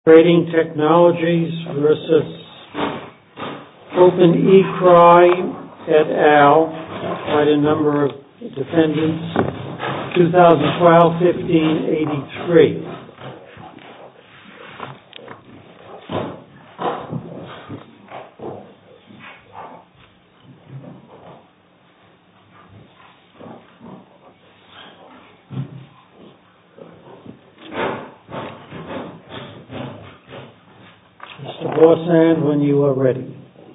Trading Technologies versus OpenECry et al. Quite a number of defendants. 2012-15-83. Mr. Borsand, when you are ready.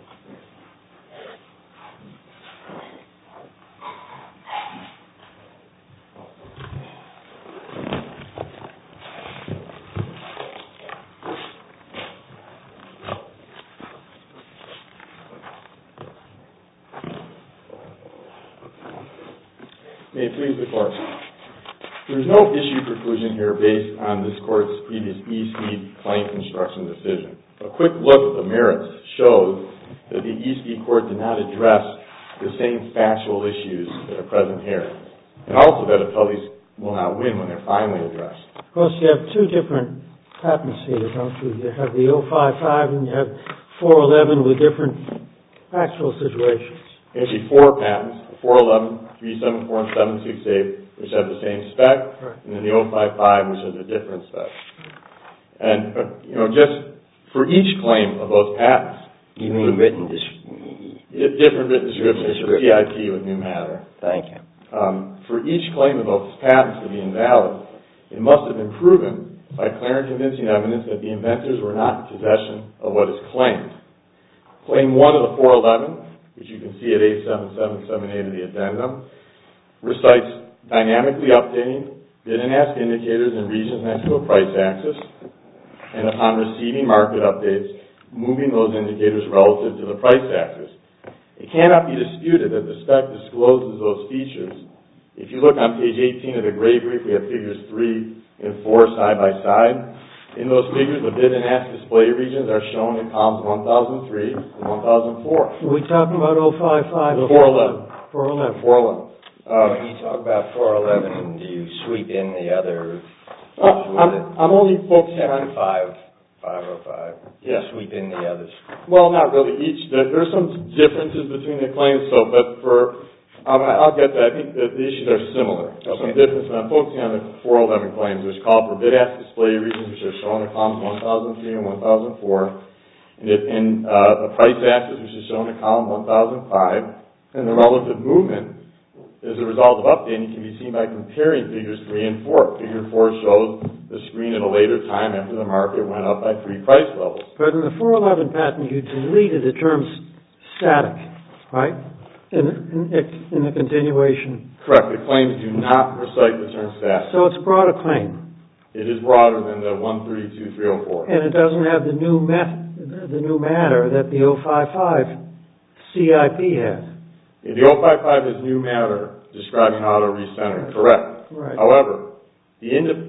May it please the Court. There is no issue preclusion here based on this Court's previous eSpeed claim construction decision. A quick look at the merits shows that the eSpeed Court did not address the same factual issues that are present here, and also that appellees will not win when they're finally addressed. Of course, you have two different patents here, don't you? You have the 055 and you have 411 with different factual situations. Actually, four patents, the 411, 374, and 768, which have the same spec, right, and then the 055, which has a different spec. And, just for each claim of those patents... You mean written different written descriptions for CIP with new matter. Thank you. For each claim of those patents to be invalid, it must have been proven by clear and convincing evidence that the inventors were not in possession of what is claimed. Claim 1 of the 411, which you can see at A7778 of the addendum, recites dynamically updating bid and ask indicators in regions next to a price axis, and upon receiving market updates, moving those indicators relative to the price axis. It cannot be disputed that the spec discloses those features. If you look on page 18 of the gray brief, we have figures 3 and 4 side by side. In those figures, the bid and ask display regions are shown in columns 1003 and 1004. Are we talking about 055 or 411? 411. When you talk about 411, do you sweep in the other... I'm only focusing on 505. Yeah. Sweep in the others. Well, not really. There's some differences between the claims, I'll get that. I think that the issues are similar. There's some differences. I'm focusing on the 411 claims, which call for bid ask display regions, which are shown in columns 1003 and 1004, and the price axis, which is shown in column 1005, and the relative movement as a result of updating can be seen by comparing figures 3 and 4. Figure 4 shows the screen at a later time after the market went up by 3 price levels. But in the 411 patent, you deleted the term static, right? In the continuation. Correct. The claims do not recite the term static. So it's a broader claim. It is broader than the 132.304. And it doesn't have the new matter that the 055 CIP has. The 055 is new matter describing auto recentering. Correct. Right. However, the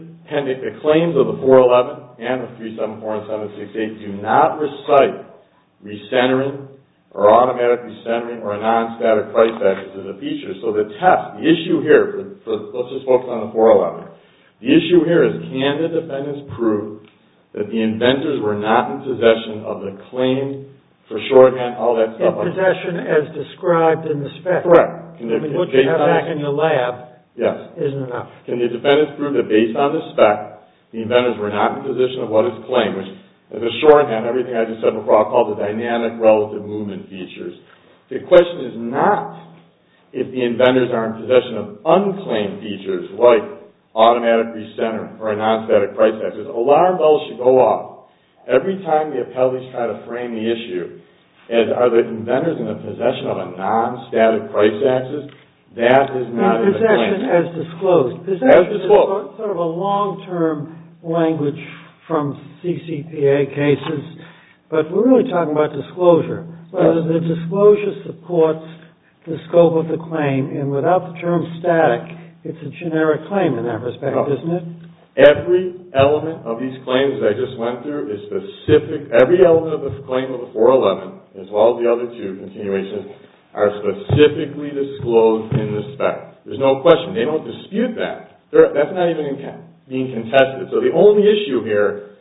claims of the 411 and the 374 and 768 do not recite recentering or automatic recentering or a non-static price axis as a feature. So the issue here, let's just focus on the 411. The issue here is, can the defendants prove that the inventors were not in possession of the claim for shorthand, all that stuff? In possession as described in the spec. Correct. What you have back in your lab, yes, isn't enough. Can the defendants prove that based on the spec, the inventors were not in possession of what is claimed, which as a shorthand, everything I just said before, I'll call the dynamic relative movement features. The question is not if the inventors are in possession of unclaimed features like automatic recentering or a non-static price axis. Alarm bells should go off every time the appellees try to frame the issue as, are the inventors in the possession of a non-static price axis? That is not in the claim. Possession as disclosed. Possession is sort of a long-term language from CCPA cases, but we're really talking about disclosure. Whether the disclosure supports the scope of the claim, and without the term static, it's a generic claim in that respect, isn't it? Every element of these claims that I just went through is specific. Every element of the claim of the 411, as well as the other two continuations, are specifically disclosed in the spec. There's no question. They don't dispute that. That's not even being contested. So the only issue here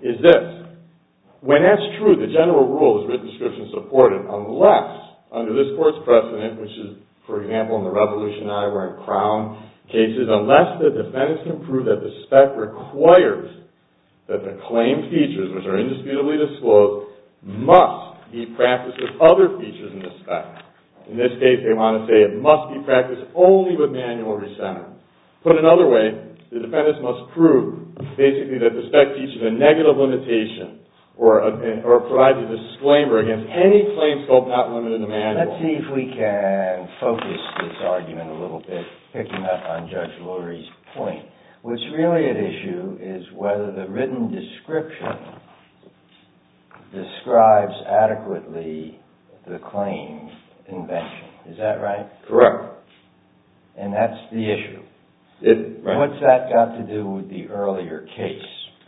is this. When that's true, the general rule is written description supported unless, under this court's precedent, which is, for example, in the Revolution Eyewear and Crown cases, unless the defendants can prove that the spec requires that the claimed features, which are indisputably disclosed, must be practiced with other features in the spec. In this case, they want to say it must be practiced only with manual recentering. Put another way, the defendants must prove, basically, that the spec teaches a negative limitation or provides a disclaimer against any claim scope not limited to manual. Let's see if we can focus this argument a little bit, picking up on Judge Lurie's point. What's really at issue is whether the written description describes adequately the claim invention. Is that right? Correct. And that's the issue. Right. What's that got to do with the earlier case?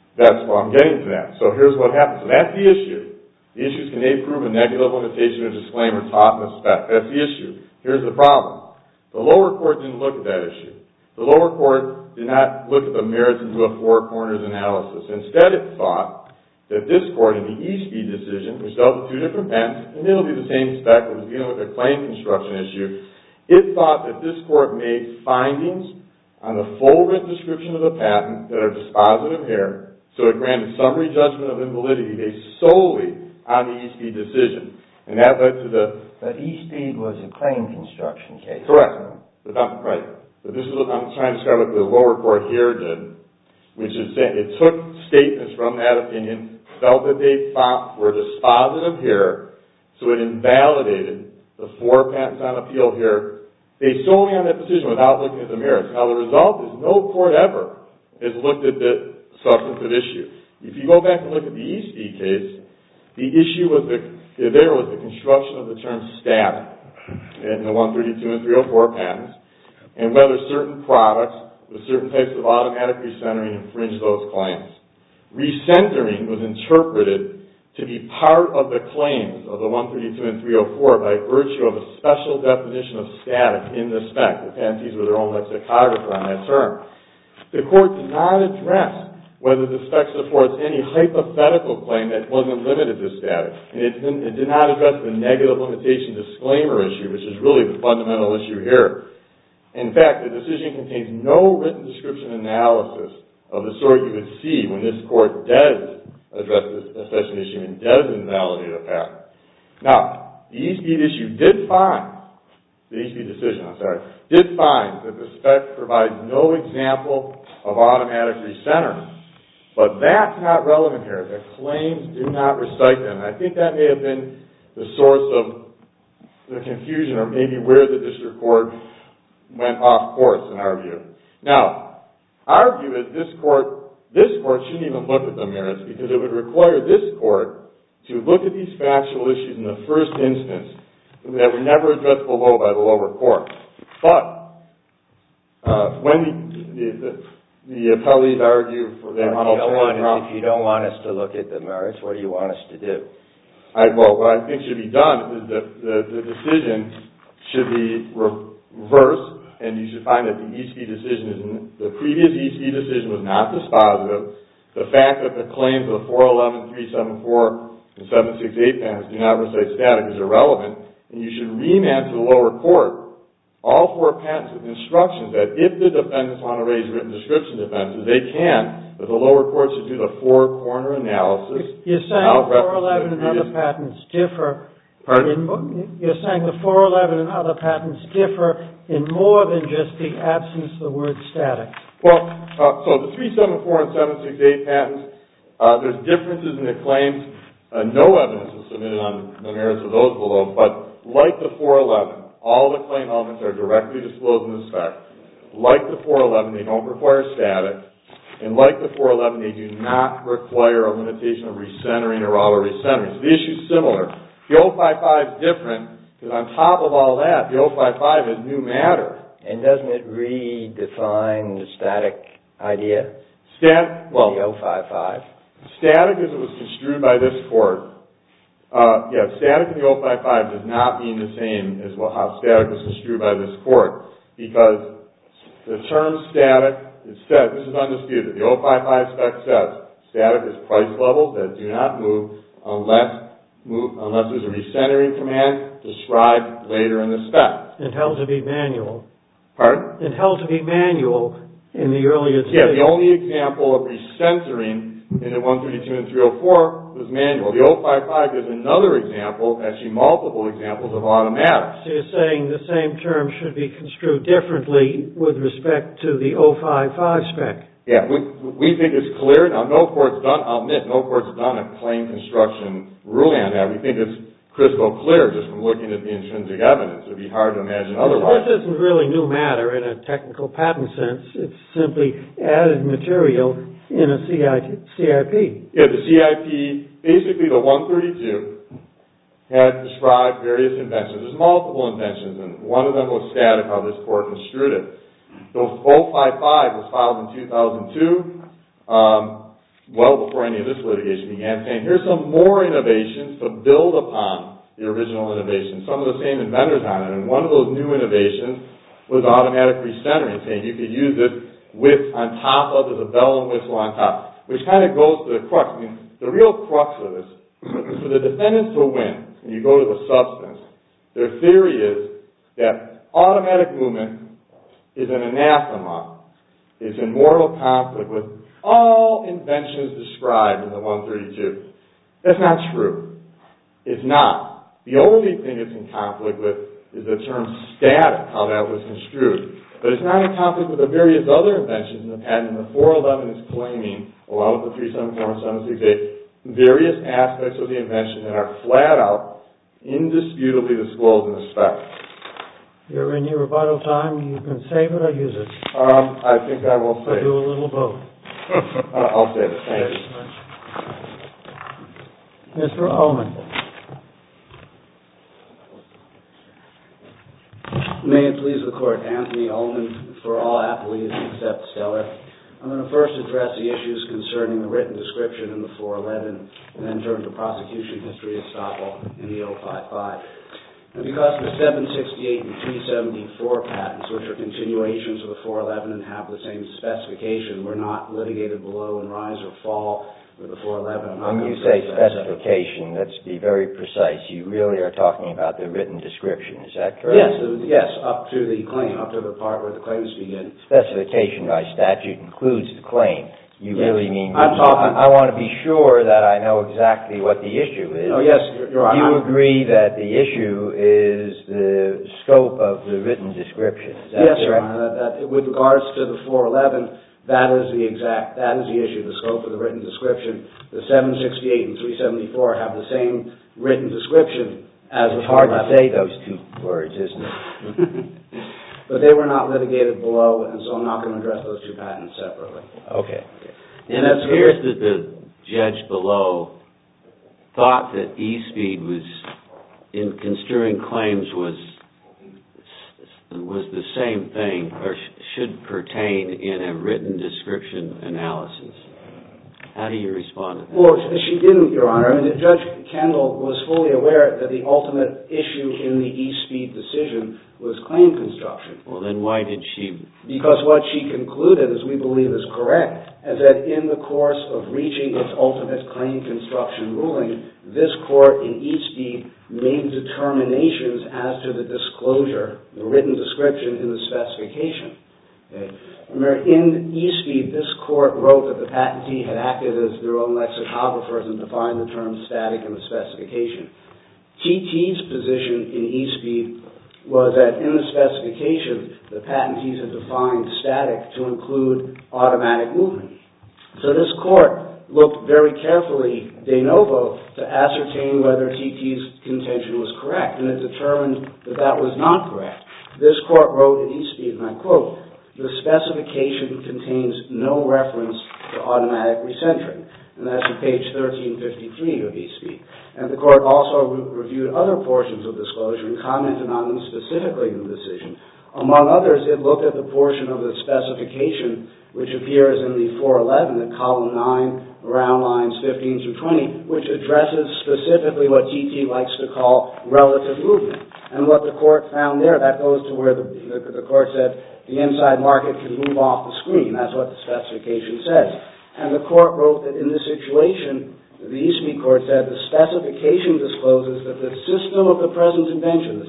I'm getting to that. So here's what happens. So that's the issue. The issue is, can they prove a negative limitation or disclaimer taught in the spec? That's the issue. Here's the problem. The lower court didn't look at that issue. The lower court did not look at the merits and do a four corners analysis. Instead, it thought that this court in the Eastby decision, which dealt with two different patents, and it'll be the same spec, but was dealing with a claim construction issue, it thought that this court made findings on the full written description of the patent that are dispositive here. So it granted summary judgment of invalidity based solely on the Eastby decision. And that led to the... But Eastby was a claim construction case. Correct. Right. But this is what I'm trying to describe what the lower court here did, which is it took statements from that opinion, felt that they were dispositive here, so it invalidated the four patents on appeal here based solely on that decision without looking at the merits. Now, the result is no court ever has looked at the substantive issue. If you go back and look at the Eastby case, the issue was the construction of the term static in the 132 and 304 patents, and whether certain products with certain types of automatic recentering infringe those claims. Recentering was interpreted to be part of the claims of the 132 and 304 by virtue of a special definition of static in the spec. The patentees were their own lexicographer on that term. The court did not address whether the spec supports any hypothetical claim that wasn't limited to static. And it did not address the negative limitation disclaimer issue, which is really the fundamental issue here. In fact, the decision contains no written description analysis of the sort you would see when this court does address this session issue and does invalidate a patent. Now, the Eastby decision did find that the spec provides no example of automatic recentering. But that's not relevant here. The claims do not recite them. And I think that may have been the source of the confusion, or maybe where the district court went off course in our view. Now, our view is this court shouldn't even look at the merits, because it would require this court to look at these factual issues in the first instance that were never addressed below by the lower court. But when the appellees argue for their if you don't want us to look at the merits, what do you want us to do? What I think should be done is that the decision should be reversed, and you should find that the previous Eastby decision was not dispositive. The fact that the claims of the 411, 374, and 768 patents do not recite static is irrelevant, and you should remand to the lower court all four patents with instructions that if the defendants want to raise written description defenses, they can, but the lower court should do the four-corner analysis. You're saying the 411 and other patents differ. Pardon? You're saying the 411 and other patents differ in more than just the absence of the word static. Well, so the 374 and 768 patents, there's differences in the claims. No evidence was submitted on the merits of those below, but like the 411, all the claim elements are directly disclosed in the spec. Like the 411, they don't require static. And like the 411, they do not require a limitation of recentering or auto recentering. So the issue is similar. The 055 is different because on top of all that, the 055 is new matter. And doesn't it redefine the static idea? The 055? Static, as it was construed by this court, static in the 055 does not mean the same as how static was construed by this court, because the term static, it says, this is undisputed, the 055 spec says, static as price levels that do not move unless there's a recentering command described later in the spec. And held to be manual. Pardon? And held to be manual in the earlier decision. Yeah, the only example of recentering in the 132 and 304 was manual. The 055 gives another example, actually multiple examples of automatic. So you're saying the same term should be construed differently with respect to the 055 spec? Yeah, we think it's clear. Now, no court's done, I'll admit, no court's done a claim construction ruling on that. We think it's crystal clear just from looking at the intrinsic evidence. It would be hard to imagine otherwise. This isn't really new matter in a technical patent sense. It's simply added material in a CIP. Yeah, the CIP, basically the 132 had described various inventions. There's multiple inventions, and one of them was static, how this court construed it. The 055 was filed in 2002, well before any of this litigation began, saying here's some more innovations to build upon the original innovation. Some of the same inventors on it, and one of those new innovations was automatic recentering, saying you could use it on top of, there's a bell and whistle on top, which kind of goes to the crux. I mean, the real crux of this, for the defendants to win, when you go to the substance, their theory is that automatic movement is an anathema, is in mortal conflict with all inventions described in the 132. That's not true. It's not. The only thing it's in conflict with is the term static, how that was construed. But it's not in conflict with the various other inventions in the patent. And the 411 is claiming, along with the 374 and 768, various aspects of the invention that are flat out, indisputably disclosed in the spec. You're in your rebuttal time. You can save it or use it. I think I will save it. I'll do a little both. I'll save it. Thank you. Mr. Ullman. May it please the Court, Anthony Ullman for all appellees except Stellar. I'm going to first address the issues concerning the written description in the 411 and then turn to prosecution history estoppel in the 055. And because the 768 and 374 patents, which are continuations of the 411 and have the same specification, were not litigated below in rise or fall with the 411. When you say specification, let's be very precise. You really are talking about the written description. Is that correct? Yes, up to the claim, up to the part where the claims begin. Specification by statute includes the claim. You really mean, I want to be sure that I know exactly what the issue is. Oh, yes, Your Honor. You agree that the issue is the scope of the written description. Is that correct? Yes, Your Honor. That with regards to the 411, that is the issue, the scope of the written description. The 768 and 374 have the same written description as the 411. It's hard to say those two words, isn't it? But they were not litigated below, and so I'm not going to address those two patents separately. Okay. And it appears that the judge below thought that eSpeed was, in construing claims, was the same thing, or should pertain in a written description analysis. How do you respond to that? Well, she didn't, Your Honor. I mean, Judge Kendall was fully aware that the ultimate issue in the eSpeed decision was claim construction. Well, then why did she? Because what she concluded, as we believe is correct, is that in the course of reaching its ultimate claim construction ruling, this court in eSpeed made determinations as to the disclosure, the written description in the specification. Okay. Remember, in eSpeed, this court wrote that the patentee had acted as their own lexicographers and defined the term static in the specification. TT's position in eSpeed was that in the specification, the patentees had defined static to include automatic movement. So this court looked very carefully, de novo, to ascertain whether TT's contention was correct, and it determined that that was not correct. This court wrote in eSpeed, and I quote, "The specification contains no reference to automatic recentering." And that's on page 1353 of eSpeed. And the court also reviewed other portions of disclosure and commented on them specifically in the decision. Among others, it looked at the portion of the specification which appears in the 411 at column 9, around lines 15 through 20, which addresses specifically what TT likes to call relative movement. And what the court found there, that goes to where the court said the inside market can move off the screen. That's what the specification says. And the court wrote that in this situation, the Eastmead Court said the specification discloses that the system of the present invention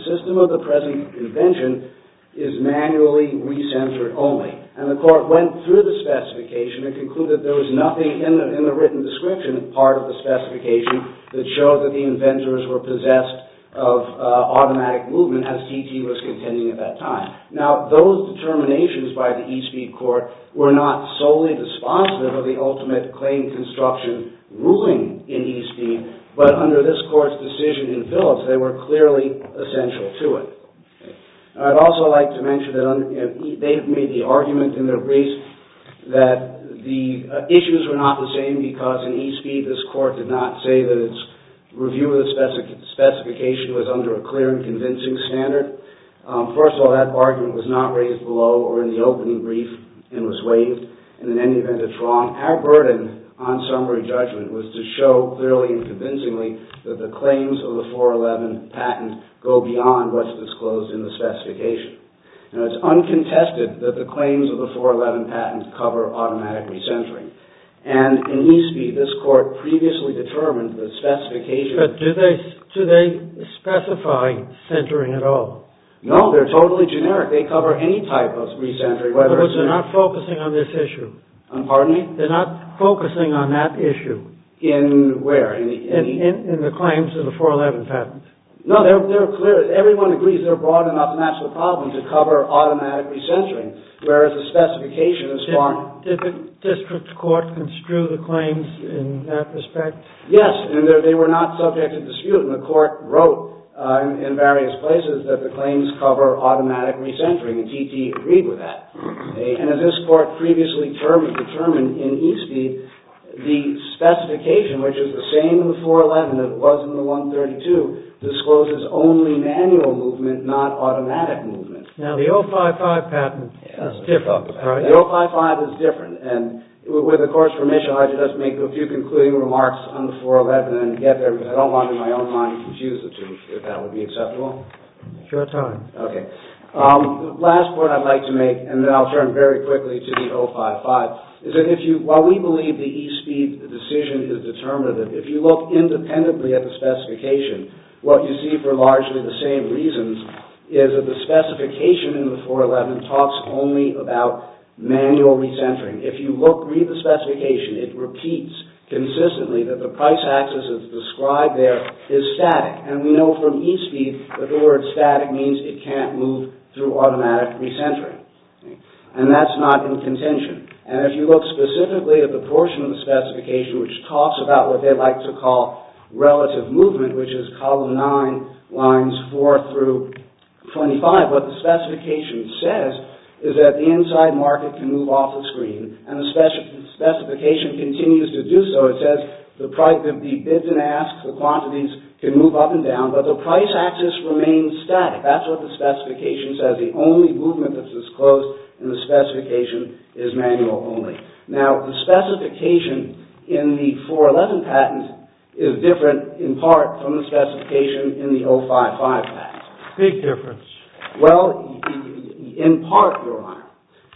is manually recentered only. And the court went through the specification and concluded there was nothing in the written description, part of the specification, that showed that the inventors were possessed of automatic movement, as TT was contending at that time. Now, those determinations by the Eastmead Court were not solely dispositive of the ultimate claim construction ruling in Eastmead, but under this court's decision in Phillips, they were clearly essential to it. I'd also like to mention that they've made the argument in their briefs that the issues were not the same because in Eastmead this court did not say that its review of the specification was under a clear and convincing standard. First of all, that argument was not raised below or in the opening brief and was waived, and in any event it's wrong. Our burden on summary judgment was to show clearly and convincingly that the claims of the 411 patent go beyond what's disclosed in the specification. Now, it's uncontested that the claims of the 411 patent cover automatic recentering. And in Eastmead, this court previously determined the specification... But do they specify centering at all? No, they're totally generic. They cover any type of recentering. But they're not focusing on this issue. Pardon me? They're not focusing on that issue. In where? In the claims of the 411 patent. No, they're clear. Everyone agrees they're broad enough, and that's the problem, to cover automatic recentering, whereas the specification is far... Did the district court construe the claims in that respect? Yes, and they were not subject to dispute, and the court wrote in various places that the claims cover automatic recentering, and TT agreed with that. And as this court previously determined in Eastmead, the specification, which is the same in the 411 that it was in the 132, discloses only manual movement, not automatic movement. Now, the 055 patent is different, right? The 055 is different, and with the court's permission, I'd like to just make a few concluding remarks on the 411 and get there, because I don't want in my own mind to confuse the two, if that would be acceptable. Your time. Okay. The last point I'd like to make, and then I'll turn very quickly to the 055, is that while we believe the Eastmead decision is determinative, if you look independently at the specification, what you see for largely the same reasons is that the specification in the 411 talks only about manual recentering. If you read the specification, it repeats consistently that the price axis as described there is static. And we know from Eastmead that the word static means it can't move through automatic recentering. And that's not in contention. And if you look specifically at the portion of the specification which talks about what they like to call relative movement, which is column 9, lines 4 through 25, what the specification says is that the inside market can move off the screen, and the specification continues to do so. It says the bids and asks, the quantities can move up and down, but the price axis remains static. That's what the specification says. The only movement that's disclosed in the specification is manual only. Now, the specification in the 411 patent is different in part from the specification in the 055 patent. Big difference. Well, in part, Your Honor.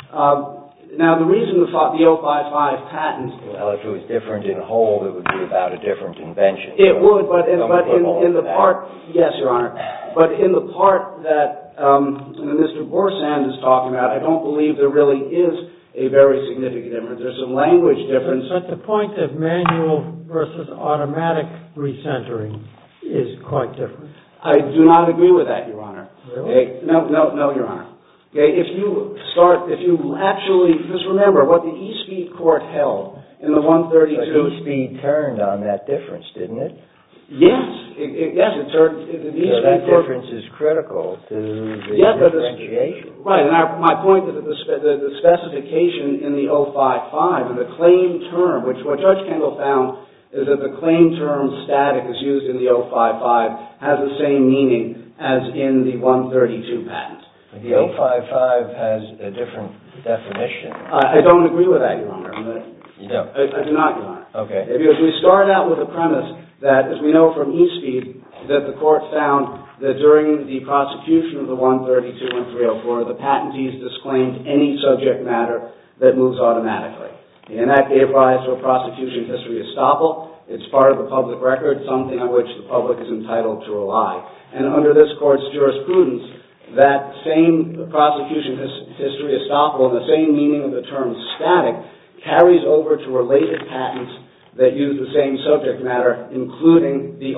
Now, the reason the 055 patent... Well, if it was different in whole, it would be about a different invention. It would, but in the part... Yes, Your Honor. But in the part that Mr. Borsand is talking about, I don't believe there really is a very significant difference. There's some language difference. But the point of manual versus automatic recentering is quite different. I do not agree with that, Your Honor. Really? No, Your Honor. Okay, if you actually, just remember what the Eastmead Court held in the 132... But Eastmead turned on that difference, didn't it? Yes, it turned... So that difference is critical to the differentiation. Right, and my point is that the specification in the 055 and the claim term, which what Judge Kendall found is that the claim term static is used in the 055 has the same meaning as in the 132 patent. The 055 has a different definition. I don't agree with that, Your Honor. You don't? I do not, Your Honor. Okay. Because we start out with a premise that, as we know from Eastmead, that the court found that during the prosecution of the 132 and 304, the patentees disclaimed any subject matter that moves automatically. And that gave rise to a prosecution history estoppel. It's part of the public record, something on which the public is entitled to rely. And under this Court's jurisprudence, that same prosecution history estoppel and the same meaning of the term static carries over to related patents that use the same subject matter, including the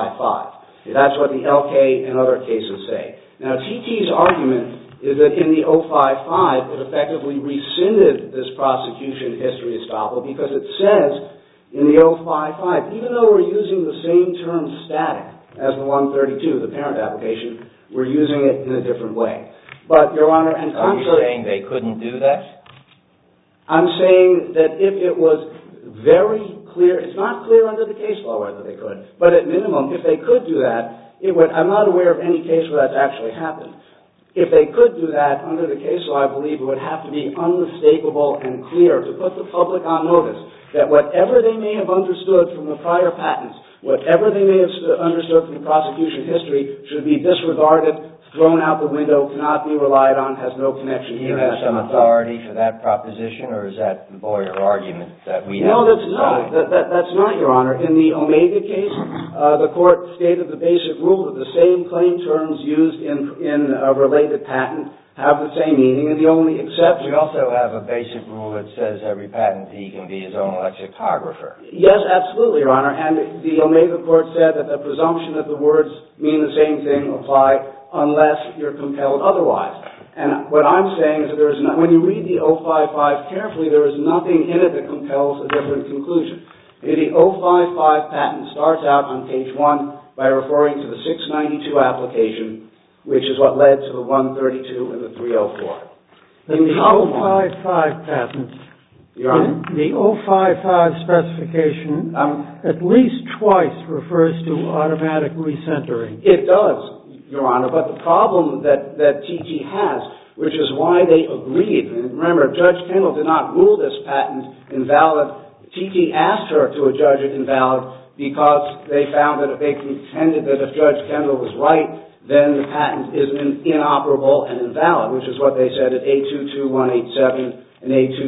055. That's what the LK and other cases say. Now, TT's argument is that in the 055, it effectively rescinded this prosecution history estoppel because it says in the 055, even though we're using the same term static as the 132, the parent application, we're using it in a different way. But, Your Honor, and are you saying they couldn't do that? I'm saying that if it was very clear, it's not clear under the case law whether they could, but at minimum, if they could do that, it would, I'm not aware of any case where that's actually happened. If they could do that under the case law, I believe it would have to be unmistakable and clear to put the public on notice that whatever they may have understood from the prior patents, whatever they may have understood from the prosecution history should be disregarded, thrown out the window, cannot be relied on, has no connection here. Do you have some authority for that proposition, or is that the lawyer argument that we have? No, that's not. That's not, Your Honor. In the Omega case, the Court stated the basic rule that the same claim terms used in a related patent have the same meaning, and the only exception... We also have a basic rule that says every patentee can be his own lexicographer. Yes, absolutely, Your Honor, and the Omega Court said that the presumption that the words mean the same thing apply unless you're compelled otherwise. And what I'm saying is that there is not, when you read the 055 carefully, there is nothing in it that compels a different conclusion. The 055 patent starts out on page 1 by referring to the 692 application, which is what led to the 132 and the 304. The 055 patent, the 055 specification at least twice refers to automatic recentering. It does, Your Honor, but the problem that TT has, which is why they agreed, and remember, Judge Kendall did not rule this patent invalid. TT asked her to adjudge it invalid because they found that if they contended that if Judge Kendall was right, then the patent is inoperable and invalid, which is what they said at A22187 and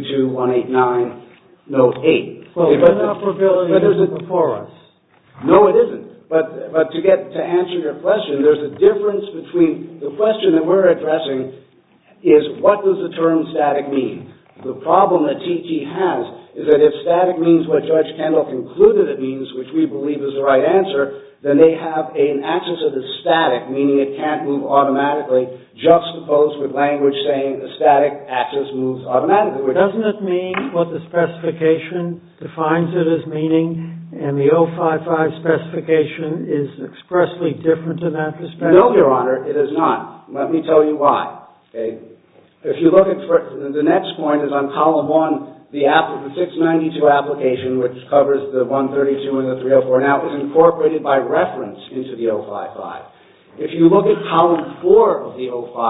A22189, note 8. Well, inoperability isn't before us. No, it isn't. But to answer your question, there's a difference between the question that we're addressing is what does the term static mean? The problem that TT has is that if static means what Judge Kendall concluded it means, which we believe is the right answer, then they have an axis that is static, meaning it can't move automatically, juxtaposed with language saying the static axis moves automatically. Doesn't it mean what the specification defines it as meaning, and the 055 specification is expressly different in that respect? No, Your Honor, it is not. Let me tell you why. Okay? If you look at the next point is on column 1, the 692 application, which covers the 132 and the 304, now is incorporated by reference into the 055. If you look at column 4 of the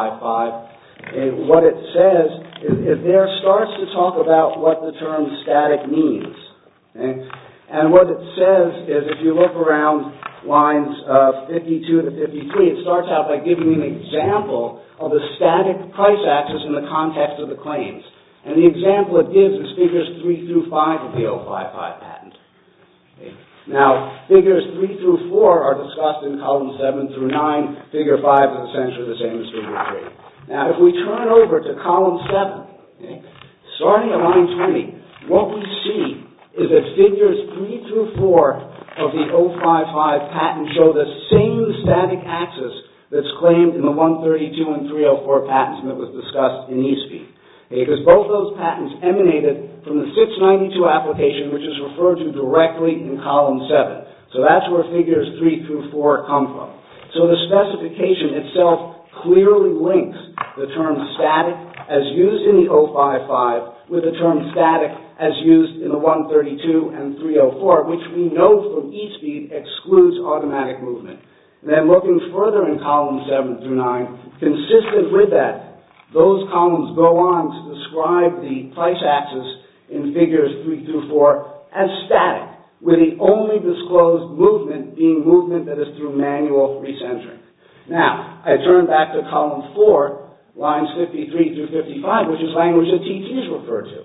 055, what it says is there starts to talk about what the term static means. Okay? And what it says is if you look around lines 52 to 53, it starts out by giving you an example of the static price axis in the context of the claims. And the example it gives is figures 3 through 5 of the 055 patent. Okay. Now, figures 3 through 4 are discussed in column 7 through 9. Figure 5 is essentially the same as figure 3. Now, if we turn over to column 7, okay, starting at line 20, what we see is that figures 3 through 4 of the 055 patent show the same static axis that's claimed in the 132 and 304 patents that was discussed in eSpeed. Because both those patents emanated from the 692 application, which is referred to directly in column 7. So that's where figures 3 through 4 come from. So the specification itself clearly links the term static as used in the 055 with the term static as used in the 132 and 304, which we know from eSpeed excludes automatic movement. And then looking further in column 7 through 9, consistent with that, those columns go on to describe the price axis in figures 3 through 4 as static, with the only disclosed movement being movement that is through manual recentering. Now, I turn back to column 4, lines 53 through 55, which is language that TT is referred to.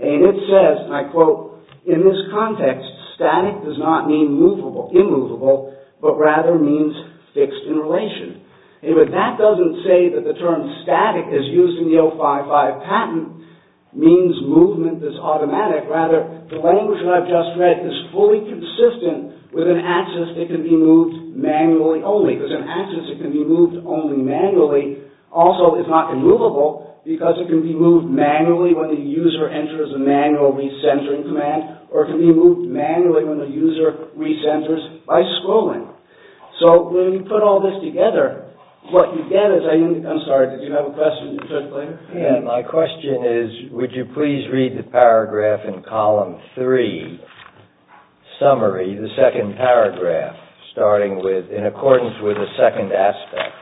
And it says, and I quote, "In this context, static does not mean immovable, but rather means fixed in relation." But that doesn't say that the term static as used in the 055 patent means movement that's automatic. Rather, the language that I've just read is fully consistent with an axis that can be moved manually only, because an axis that can be moved only manually also is not immovable, because it can be moved manually when the user enters a manual recentering command, or it can be moved manually when the user recenters by scrolling. So when you put all this together, what you get is, I'm sorry, did you have a question, Judge Plater? Yeah, my question is, would you please read the paragraph in column 3, summary, the second paragraph, starting with, in accordance with the second aspect.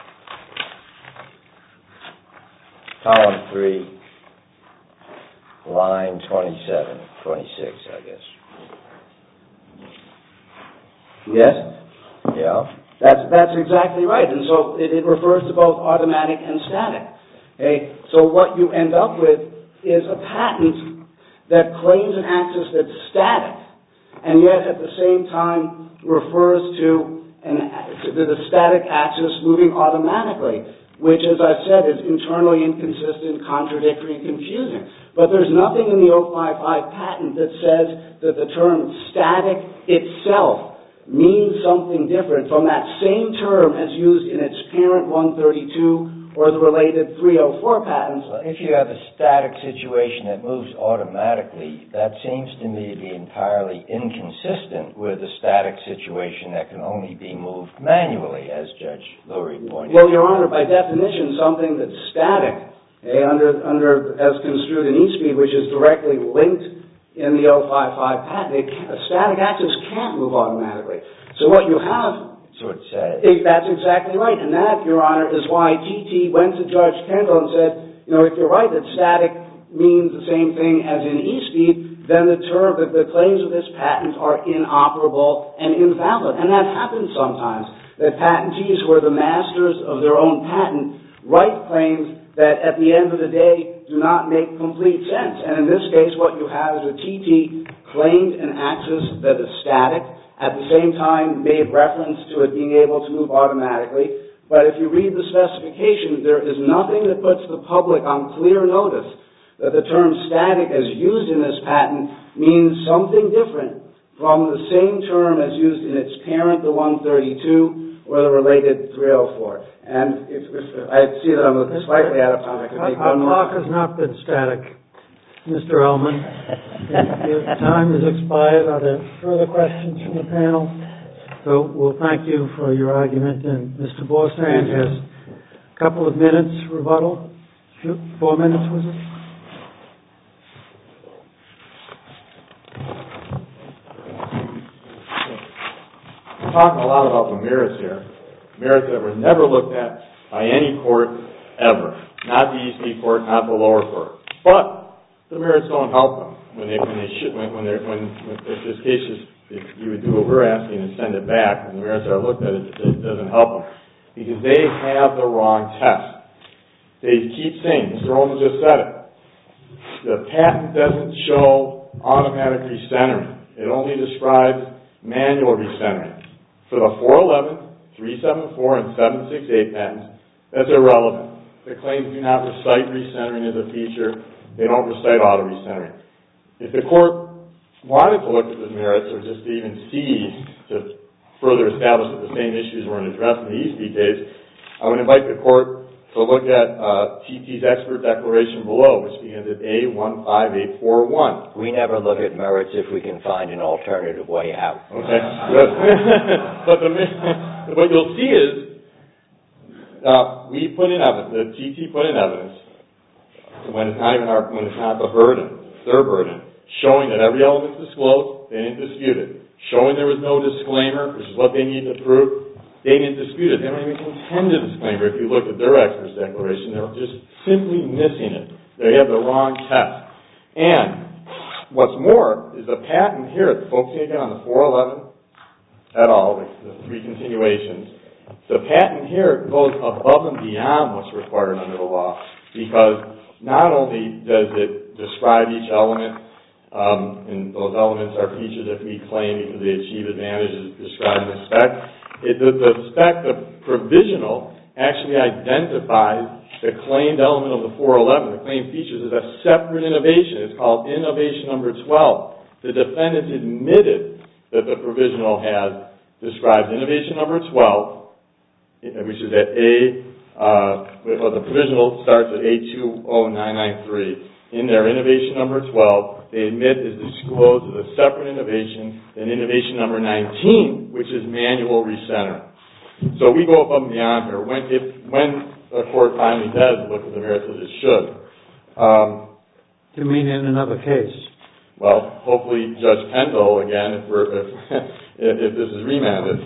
Column 3, line 27, 26, I guess. Yes? Yeah. That's exactly right. And so it refers to both automatic and static. Okay? So what you end up with is a patent that claims an axis that's static, and yet at the same time refers to the static axis moving automatically, which, as I've said, is internally inconsistent, contradictory, and confusing. But there's nothing in the 055 patent that says that the term static itself means something different from that same term as used in its parent 132 or the related 304 patents. Well, if you have a static situation that moves automatically, that seems to me to be entirely inconsistent with a static situation that can only be moved manually, as Judge Lurie pointed out. Well, Your Honor, by definition, something that's static, under as construed in eSpeed, which is directly linked in the 055 patent, a static axis can't move automatically. So what you have... So it says. That's exactly right. And that, Your Honor, is why TT went to Judge Kendall and said, if you're right that static means the same thing as in eSpeed, then the claims of this patent are inoperable and invalid. And that happens sometimes, that patentees who are the masters of their own patent write claims that at the end of the day do not make complete sense. And in this case, what you have is a TT claimed an axis that is static, at the same time made reference to it being able to move automatically. But if you read the specification, there is nothing that puts the public on clear notice that the term static as used in this patent means something different from the same term as used in its parent, the 132, or the related 304. And if I see that I'm slightly out of time, I can make one more. Our clock has not been static, Mr. Ellman. Your time has expired. Are there further questions from the panel? So we'll thank you for your argument. And Mr. Borsand has a couple of minutes rebuttal. 4 minutes, was it? We're talking a lot about the merits here. Merits that were never looked at by any court ever. Not the eSpeed court, not the lower court. But the merits don't help them if this case is, if you would do what we're asking and send it back, and the merits are looked at, it doesn't help them. Because they have the wrong test. They keep saying, Mr. Ullman just said it, the patent doesn't show automatic recentering. It only describes manual recentering. For the 411, 374, and 768 patents, that's irrelevant. The claims do not recite recentering as a feature. They don't recite auto recentering. If the court wanted to look at the merits, or just to even see, to further establish that the same issues weren't addressed in the eSpeed case, I would invite the court to look at TT's expert declaration below, which begins at A15841. We never look at merits if we can find an alternative way out. Okay, good. But what you'll see is, we put in evidence, the TT put in evidence, when it's not the burden, their burden, showing that every element's disclosed, they didn't dispute it. Showing there was no disclaimer, which is what they need to prove, they didn't dispute it. They don't even contend a disclaimer. If you look at their expert's declaration, they're just simply missing it. They have the wrong test. And what's more is the patent here, focusing again on the 411 et al., the three continuations, the patent here goes above and beyond what's required under the law, because not only does it describe each element, and those elements are features that we claim because they achieve advantages described in the spec. The spec, the provisional, actually identifies the claimed element of the 411, the claimed features, as a separate innovation. It's called innovation number 12. The defendants admitted that the provisional has described innovation number 12, which is at the provisional starts at A20993. In their innovation number 12, they admit is disclosed as a separate innovation than innovation number 19, which is manual recenter. So we go above and beyond here. When a court finally does look at the merits, as it should. You mean in another case? Well, hopefully Judge Kendall, again, if this is remanded.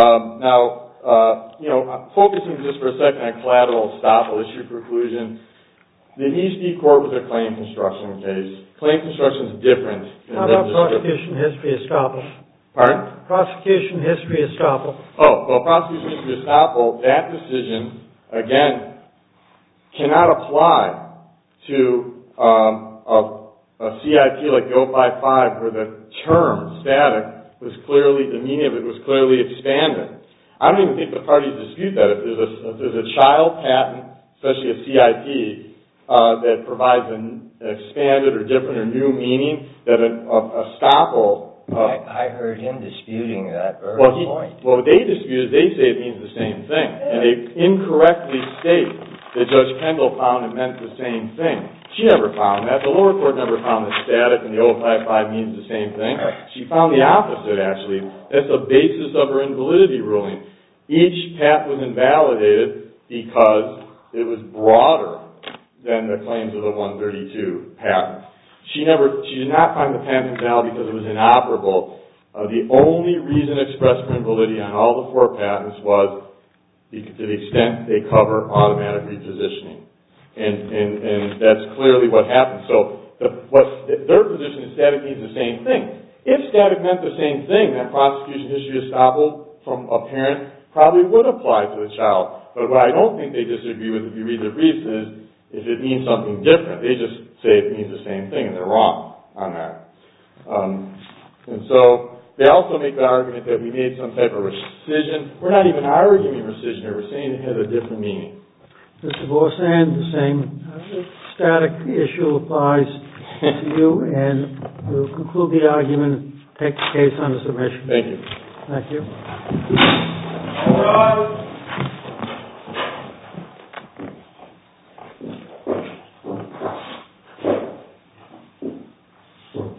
Focusing just for a second on collateral estoppel, issue preclusion, the Eastby Court was a claim construction case. Claim construction is different. How about prosecution history estoppel? Pardon? Prosecution history estoppel. Oh, well, prosecution history estoppel, that decision, again, cannot apply to a CIP like the 055 where the term static was clearly, the meaning of it was clearly expanded. I don't even think the parties dispute that. If there's a child patent, especially a CIP, that provides an expanded or different or new meaning, that a estoppel... I heard him disputing that very point. Well, what they dispute is they say it means the same thing. And they incorrectly state that Judge Kendall found it meant the same thing. She never found that. The lower court never found that static and the 055 means the same thing. She found the opposite, actually. That's the basis of her invalidity ruling. Each patent was invalidated because it was broader than the claims of the 132 patent. She did not find the patent invalid because it was inoperable. The only reason expressed for invalidity on all the 4 patents was to the extent they cover automatic repositioning. And that's clearly what happened. So their position is static means the same thing. If static meant the same thing, then prosecution history estoppel from a parent probably would apply to the child. But what I don't think they disagree with, if you read the briefs, is if it means something different. They just say it means the same thing, and they're wrong on that. And so they also make the argument that we made some type of rescission. We're not even arguing rescission here. We're saying it has a different meaning. Mr. Borsan, the same static issue applies to you, and we'll conclude the argument and take the case under submission. Thank you. Thank you. All rise.